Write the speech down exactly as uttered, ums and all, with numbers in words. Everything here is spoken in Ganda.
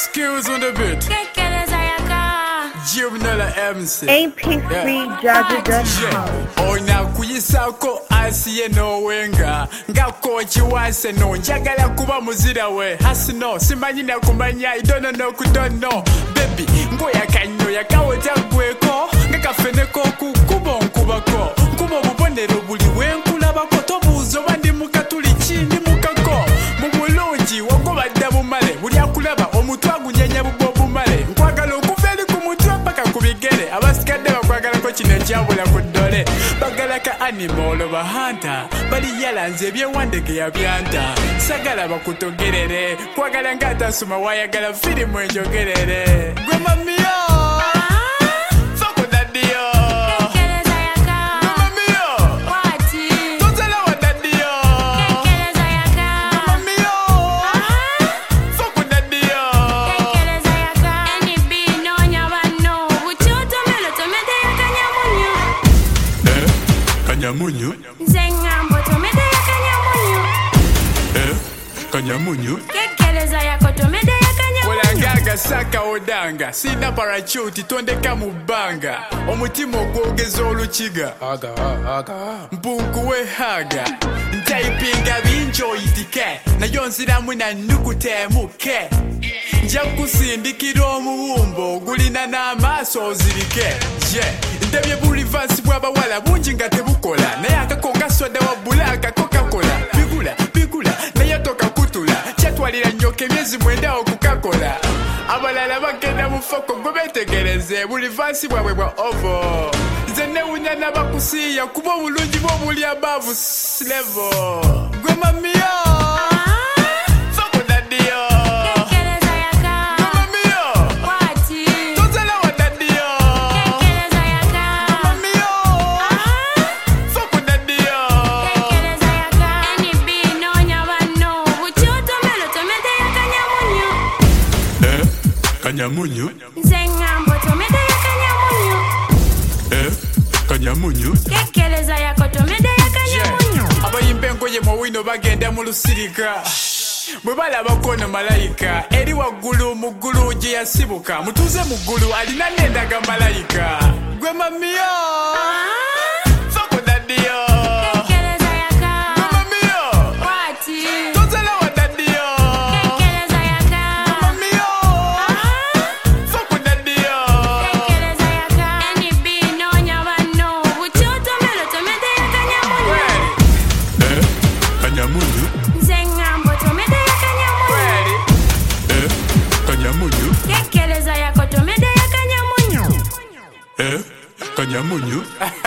Skills on the beat. Jimnala M C. A P three Jaja dot com. Ona kuyisako asiye no wenga. Ngako chiwase no njagala kuba muzira we. Hasino simanyi na kumanya I don't know ku don't know. Baby ngoya kanyo yakawota gweko. Ngakafeneko ku kubo nkubako. Kubo bubonero buli wenkula bako tobuzo bandi mukatuli chini mukako. Mubulungi wagoba dabu male. Buli akulaba omutwa gunyenya bubobu male. Nkwagala okuveli ku mutwa paka kubigere. Abasikadde bakwagala ko kino kyabula ku ddole. Bagala ka animal oba hunter. Bali yalanze ebyewandeke yabyanda. Sagala bakutogerere. Kwagala ngatasuma wayagala firimu enjogerere. Gwe mamiyo. Kanyamunyu Zengambo tomede ya kanyamunyu Eh, kanyamunyu Kekeleza yako tomede ya kanyamunyu Olagaga saka odanga Sina parachute tondeka mubanga Omutima ogwogeza olukiga Aga, aga Mpunku we haga Ntaipinga binjo itike Na yonziramu na nukutemuke Nja kusindikira omuwumbo Gulina n'amaaso ozirike Yeah Ndebye buli vansi bw'abawala bungi nga tebukola naye akakonga soda wa bulaka Coca-Cola bigula bigula naye toka kutula kyatwalira nyoka emyezi mwenda okukakola abalala bagenda mu foko gwe betegereze buli vansi bwabwe bwa ovo nze newunya n'abakusiiya kuba obulungi bw'obuli above level gwe mamiyo Kanyamunyu Zengambo tomede ya kanyamunyu Eh, kanyamunyu Kekeleza yako tomede ya kanyamunyu yeah. Abayimba engoye mu wino bagenda mu lusirika bwe balaba kono malayika eri waggulu mu ggulu gye yasibuka mutuuze mu ggulu alina n'endaga malayika gwe mamiyo Kanyamunyu Zengambo tomede ya kanyamunyu Eh, kanyamunyu Kekeleza yako tomede ya kanyamunyu Eh, kanyamunyu